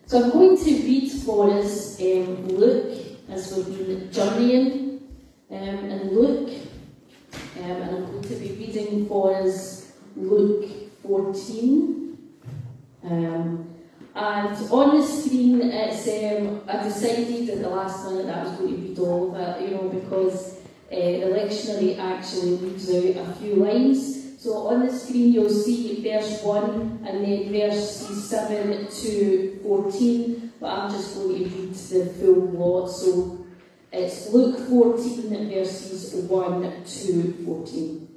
So I'm going to read for us Luke, as we've been journeying in Luke, and I'm going to be reading for us Luke 14. And on the screen, it's I decided at the last minute that I was going to read all of it, because the lectionary actually leaves out a few lines. So on the screen you'll see verse 1 and then verses 7 to 14, but I'm just going to read the full lot. So it's Luke 14 verses 1 to 14.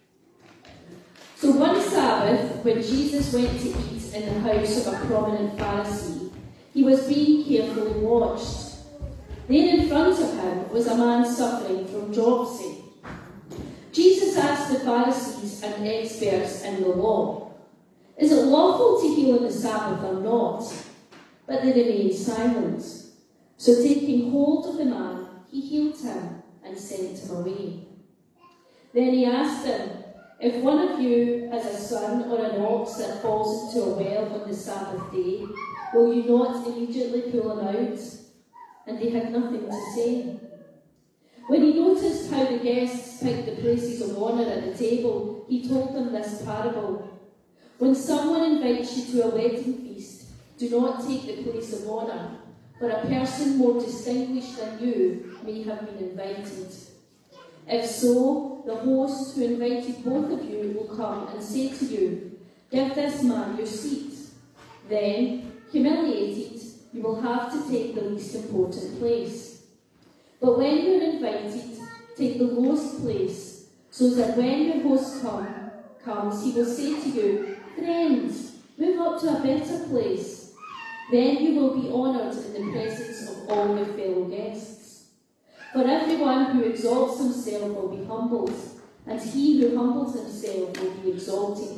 So one Sabbath, when Jesus went to eat in the house of a prominent Pharisee, he was being carefully watched. There in front of him was a man suffering from dropsy. Jesus asked the Pharisees and experts in the law, "Is it lawful to heal on the Sabbath or not?" But they remained silent. So taking hold of the man, he healed him and sent him away. Then he asked them, "If one of you has a son or an ox that falls into a well on the Sabbath day, will you not immediately pull him out?" And they had nothing to say. When he noticed how the guests picked the places of honour at the table, he told them this parable. "When someone invites you to a wedding feast, do not take the place of honour, for a person more distinguished than you may have been invited. If so, the host who invited both of you will come and say to you, 'Give this man your seat.' Then, humiliated, you will have to take the least important place. But when you are invited, take the lowest place, so that when your host comes, he will say to you, 'Friend, move up to a better place.' Then you will be honoured in the presence of all your fellow guests. For everyone who exalts himself will be humbled, and he who humbles himself will be exalted."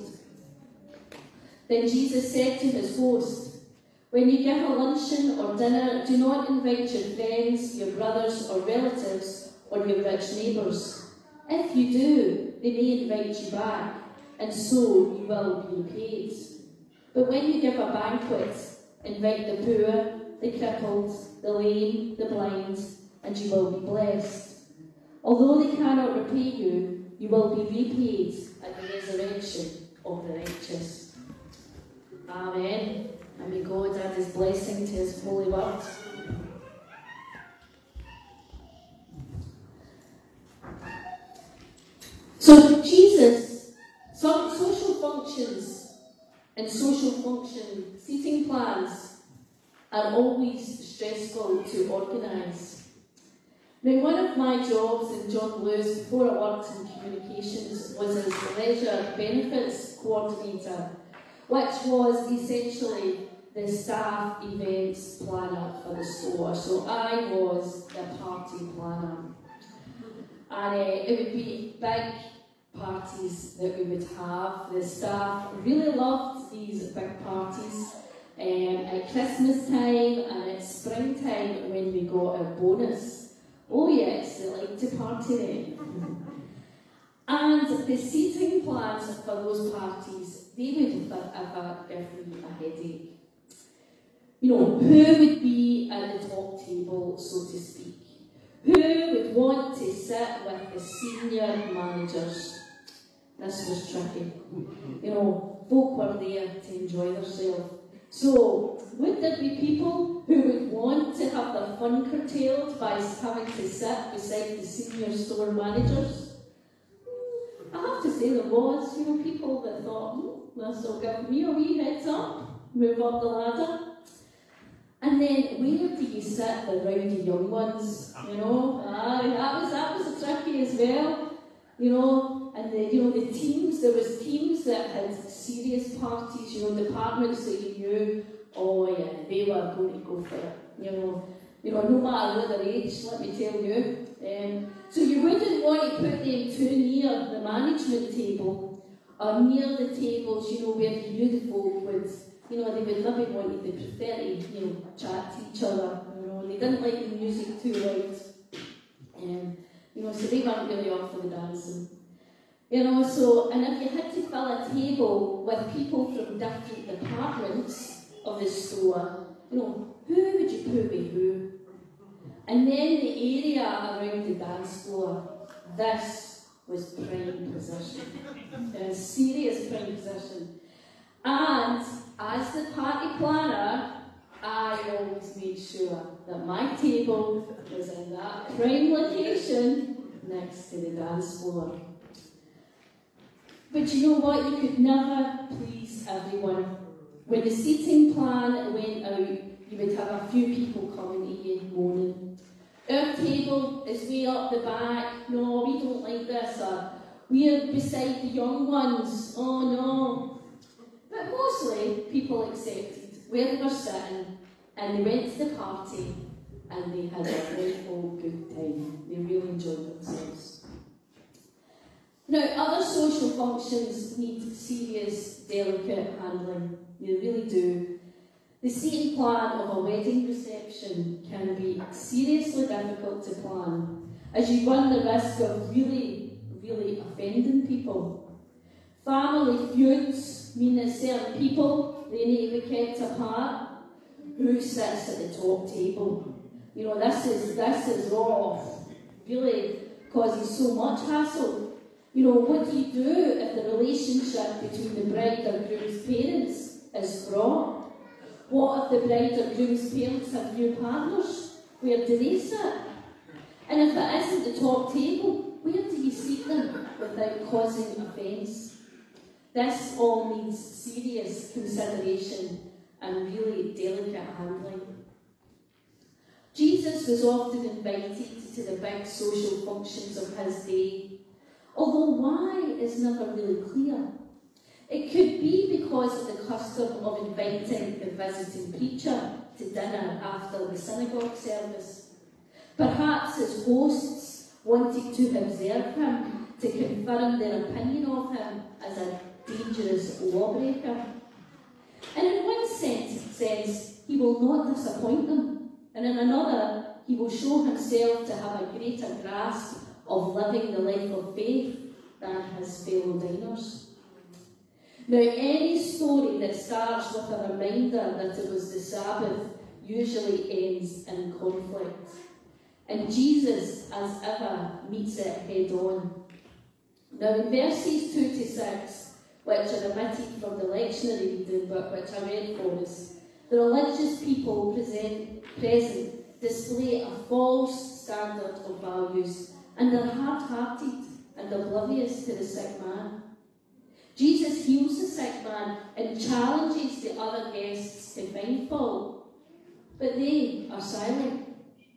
Then Jesus said to his host, "When you give a luncheon or dinner, do not invite your friends, your brothers or relatives, or your rich neighbours. If you do, they may invite you back, and so you will be repaid. But when you give a banquet, invite the poor, the crippled, the lame, the blind, and you will be blessed. Although they cannot repay you, you will be repaid at the resurrection of the righteous." Amen. And may God add his blessing to his holy word. So Jesus, some social functions and social function seating plans are always stressful to organise. Now, one of my jobs in John Lewis before I worked in communications was as the leisure benefits coordinator, which was essentially the staff events planner for the store. So I was the party planner. And it would be big parties that we would have. The staff really loved these big parties at Christmas time and at springtime when we got our bonus. Oh yes, they liked to party then. And the seating plans for those parties, they would ever give me a headache. Who would be at the top table, so to speak? Who would want to sit with the senior managers? This was tricky. Folk were there to enjoy themselves. So, would there be people who would want to have their fun curtailed by having to sit beside the senior store managers? I have to say there was, people that thought, this will give me a wee heads up, move up the ladder. And then, where do you sit the rowdy young ones? That was a tricky as well. And the teams, there was teams that had serious parties, departments that you knew, oh yeah, they were going to go for it. No matter what their age, let me tell you. So you wouldn't want to put them too near the management table, or near the tables, where you knew the folk would, they would maybe want to prefer to, chat to each other. They didn't like the music too loud. So they weren't really off for the dancing. And if you had to fill a table with people from different departments of the store, You know, who would you put with who? And then the area around the dance floor, this was prime position. A serious prime position. And as the party planner, I always made sure that my table was in that prime location next to the dance floor. But you know what? You could never please everyone. When the seating plan went out, you would have a few people coming to you moaning, "Our table is way up the back. No, we don't like this." Or, "We're beside the young ones. Oh no." But mostly people accepted where they were sitting and they went to the party and they had a wonderful good time. They really enjoyed themselves. Now, other social functions need serious, delicate handling. They really do. The seating plan of a wedding reception can be seriously difficult to plan, as you run the risk of really offending people. Family feuds mean that certain people, they need to be kept apart. Who sits at the top table? You know, this is all really causes so much hassle. You know, what do you do if the relationship between the bride or groom's parents is fraught? What if the bride or groom's parents have new partners? Where do they sit? And if it isn't the top table, where do you seat them without causing offence? This all needs serious consideration and really delicate handling. Jesus was often invited to the big social functions of his day, although why is never really clear. It could be because of the custom of inviting the visiting preacher to dinner after the synagogue service. Perhaps his hosts wanted to observe him to confirm their opinion of him as a dangerous lawbreaker. And in one sense, he will not disappoint them, and in another, he will show himself to have a greater grasp of living the life of faith than his fellow diners. Now, any story that starts with a reminder that it was the Sabbath usually ends in conflict. And Jesus, as ever, meets it head on. Now, in verses 2 to 6, which are omitted from the lectionary reading, but which I read for us, the religious people present display a false standard of values, and they're hard-hearted and oblivious to the sick man. Jesus heals the sick man and challenges the other guests to find fault, but they are silent.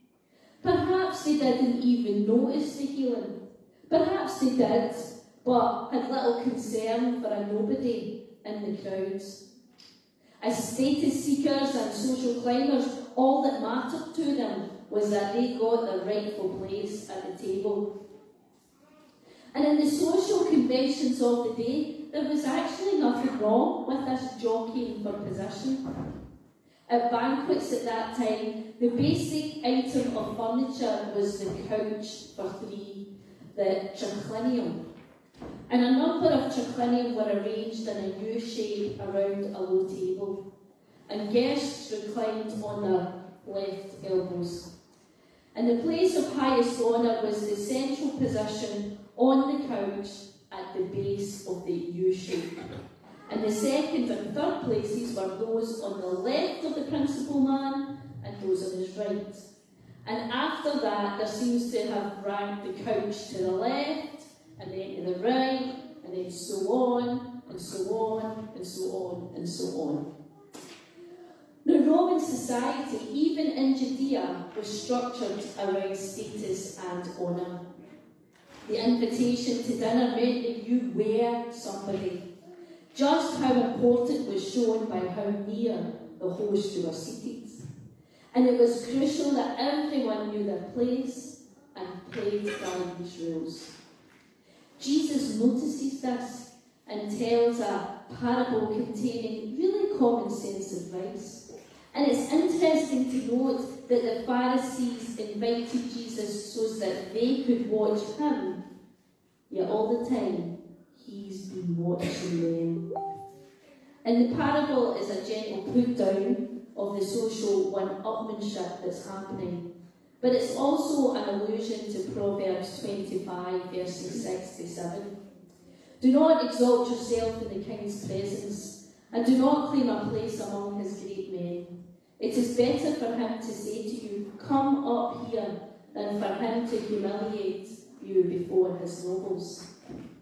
Perhaps they didn't even notice the healing. Perhaps they did, but had little concern for a nobody in the crowds. As status seekers and social climbers, all that mattered to them was that they got their rightful place at the table. And in the social conventions of the day, there was actually nothing wrong with this jockeying for position. At banquets at that time, the basic item of furniture was the couch for three, the triclinium. And a number of triclinium were arranged in a U shape around a low table, and guests reclined on their left elbows. And the place of highest honour was the central position on the couch at the base of the U shape. And the second and third places were those on the left of the principal man and those on his right. And after that, there seems to have ranked the couch to the left, and then to the right, and then so on, and so on, and so on, and so on. Now, Roman society, even in Judea, was structured around status and honour. The invitation to dinner meant that you were somebody. Just how important was shown by how near the host you were seated. And it was crucial that everyone knew their place and played by these rules. Jesus notices this and tells a parable containing really common sense advice. And it's interesting to note that the Pharisees invited Jesus so that they could watch him, yet all the time he's been watching them. And the parable is a gentle put down of the social one-upmanship that's happening. But it's also an allusion to Proverbs 25, verses 6 to 7. Do not exalt yourself in the king's presence, and do not claim a place among his great men. It is better for him to say to you, come up here, than for him to humiliate you before his nobles.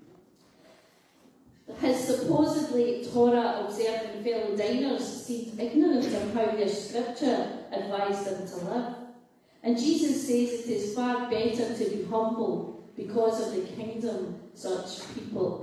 His supposedly Torah-observant fellow diners seemed ignorant of how their scripture advised them to live. And Jesus says it is far better to be humble because in the kingdom such people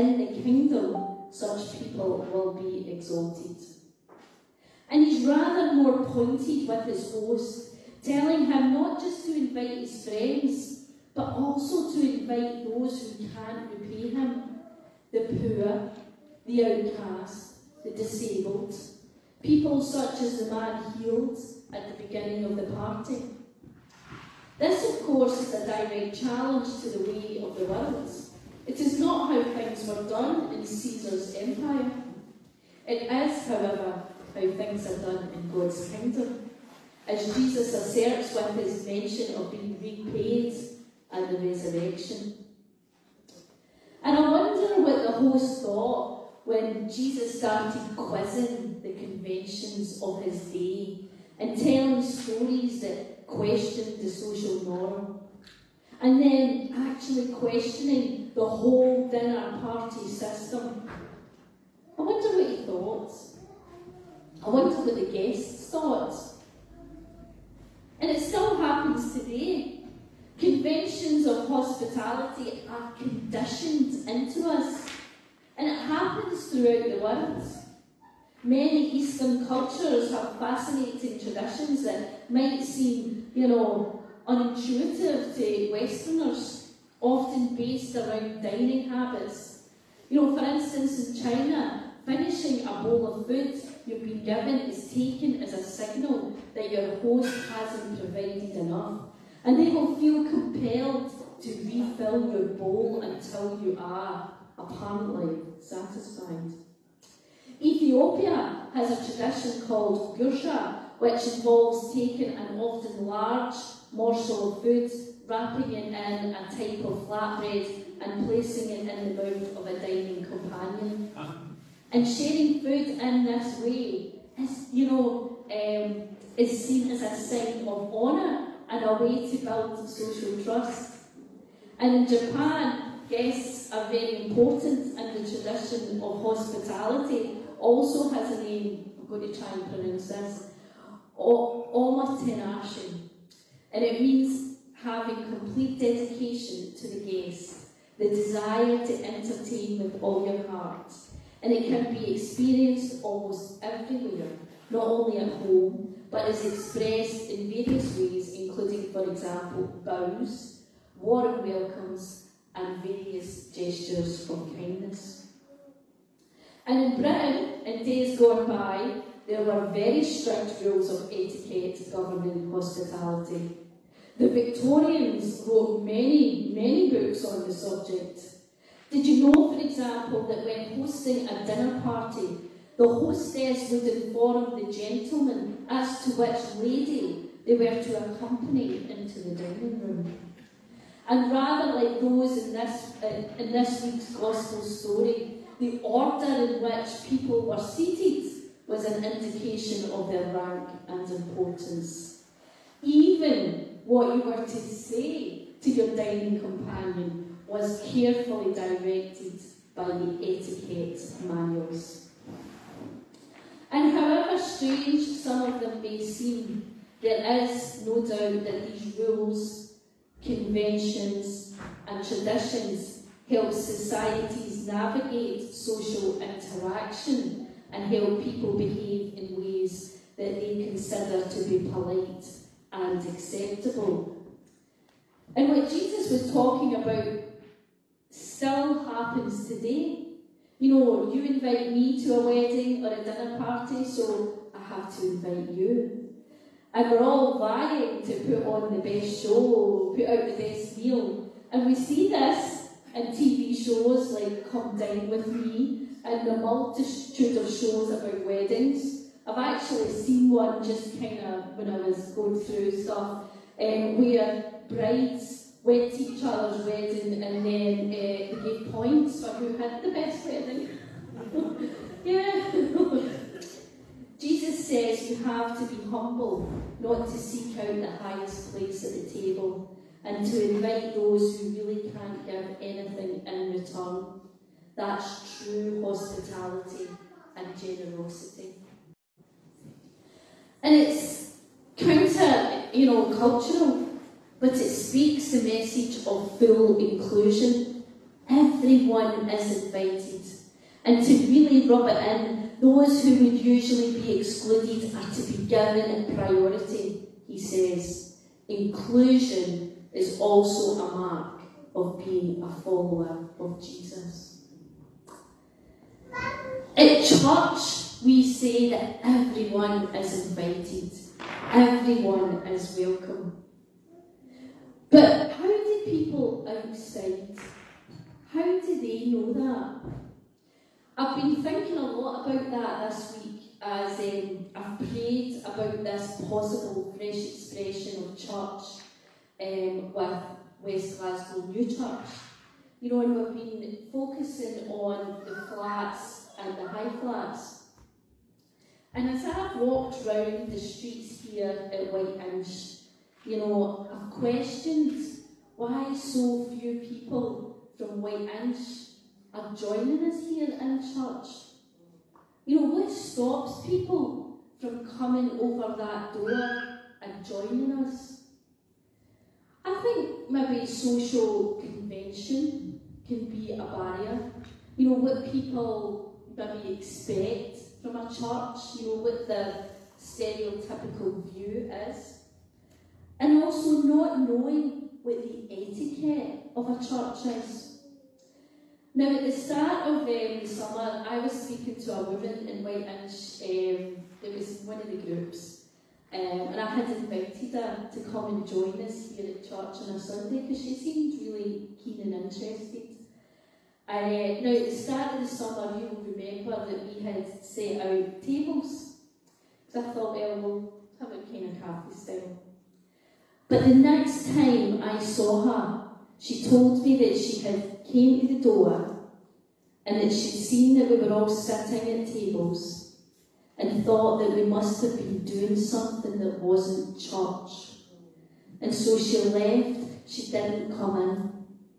will be exalted. And he's rather more pointed with his host, telling him not just to invite his friends, but also to invite those who can't repay him. The poor, the outcast, the disabled, people such as the man healed at the beginning of the party. This, of course, is a direct challenge to the way of the world. It is not how things were done in Caesar's empire. It is, however, how things are done in God's kingdom, as Jesus asserts with his mention of being repaid at the resurrection. And I wonder what the host thought when Jesus started quizzing the conventions of his day and telling stories that questioned the social norm, and then actually questioning the whole dinner party system. I wonder what he thought. I wonder what the guests thought. And it still happens today. Conventions of hospitality are conditioned into us, and it happens throughout the world. Many Eastern cultures have fascinating traditions that might seem, unintuitive to Westerners, often based around dining habits. For instance, in China, finishing a bowl of food you've been given is taken as a signal that your host hasn't provided enough. And they will feel compelled to refill your bowl until you are apparently satisfied. Ethiopia has a tradition called gursha, which involves taking an often large morsel of food, wrapping it in a type of flatbread and placing it in the mouth of a dining companion. And sharing food in this way is seen as a sign of honour and a way to build social trust. And in Japan, guests are very important, and the tradition of hospitality also has a name. I'm going to try and pronounce this. Omotenashi. And it means having complete dedication to the guest, the desire to entertain with all your heart. And it can be experienced almost everywhere, not only at home, but is expressed in various ways, including, for example, bows, warm welcomes, and various gestures of kindness. And in Britain, in days gone by, there were very strict rules of etiquette governing hospitality. The Victorians wrote many, many books on the subject. Did you know, for example, that when hosting a dinner party, the hostess would inform the gentleman as to which lady they were to accompany into the dining room? And rather like those in this week's Gospel story, the order in which people were seated was an indication of their rank and importance. Even what you were to say to your dining companion was carefully directed by the etiquette manuals. And however strange some of them may seem, there is no doubt that these rules, conventions, and traditions help societies navigate social interaction and help people behave in ways that they consider to be polite and acceptable. And what Jesus was talking about still happens today. You invite me to a wedding or a dinner party, so I have to invite you. And we're all vying to put on the best show, put out the best meal. And we see this in TV shows like Come Dine With Me and the multitude of shows about weddings, I've actually seen one just kind of when I was going through stuff, where brides went to each other's wedding and then they gave points for who had the best wedding. Yeah. Jesus says you have to be humble, not to seek out the highest place at the table, and to invite those who really can't give anything in return. That's true hospitality and generosity. And it's counter, cultural, but it speaks the message of full inclusion. Everyone is invited. And to really rub it in, those who would usually be excluded are to be given priority, he says. Inclusion is also a mark of being a follower of Jesus. At church, we say that everyone is invited. Everyone is welcome. But how do people outside, how do they know that? I've been thinking a lot about that this week as I've prayed about this possible fresh expression of church with West Glasgow New Church. And we've been focusing on the flats and the high flats. And as I've walked round the streets here at White Inch, I've questioned why so few people from White Inch are joining us here in church. What stops people from coming over that door and joining us? I think maybe social convention can be a barrier. What people maybe expect from a church, what the stereotypical view is. And also not knowing what the etiquette of a church is. Now, at the start of the summer, I was speaking to a woman in White Inch. It was one of the groups. And I had invited her to come and join us here at church on a Sunday because she seemed really keen and interested. And now, at the start of the summer, you'll remember that we had set out tables. So I thought, we'll have it kind of cafe style. But the next time I saw her, she told me that she had came to the door and that she'd seen that we were all sitting at tables and thought that we must have been doing something that wasn't church. And so she left, she didn't come in.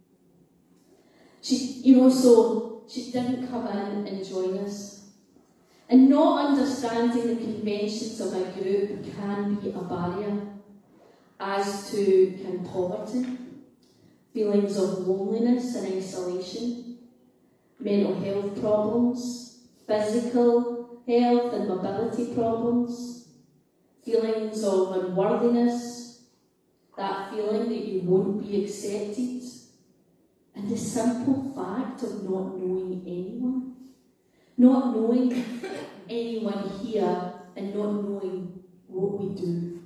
So she didn't come in and join us. And not understanding the conventions of a group can be a barrier, as to poverty, feelings of loneliness and isolation, mental health problems, physical health and mobility problems, feelings of unworthiness, that feeling that you won't be accepted, and the simple fact of not knowing anyone. Not knowing anyone here and not knowing what we do.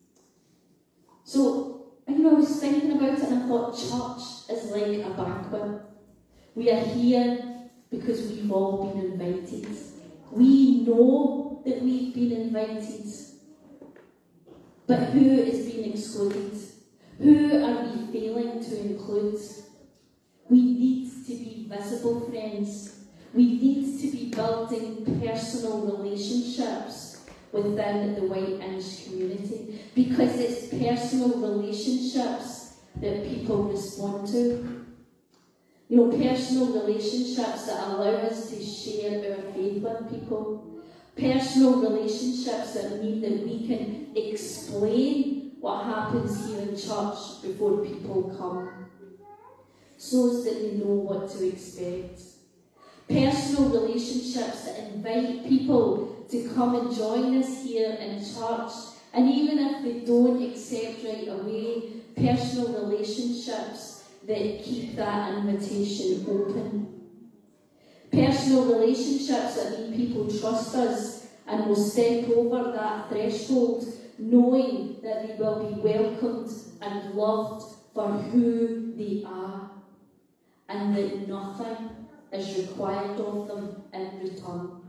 So, I was thinking about it and I thought church is like a banquet. We are here because we've all been invited. We know that we've been invited. But who is being excluded? Who are we failing to include? We need to be visible, friends. We need to be building personal relationships within the White Inch community, because it's personal relationships that people respond to. Personal relationships that allow us to share our faith with people. Personal relationships that mean that we can explain what happens here in church before people come, so that they know what to expect. Personal relationships that invite people to come and join us here in church, and even if they don't accept right away, personal relationships that keep that invitation open. Personal relationships that mean people trust us and will step over that threshold, knowing that they will be welcomed and loved for who they are, and that nothing is required of them in return.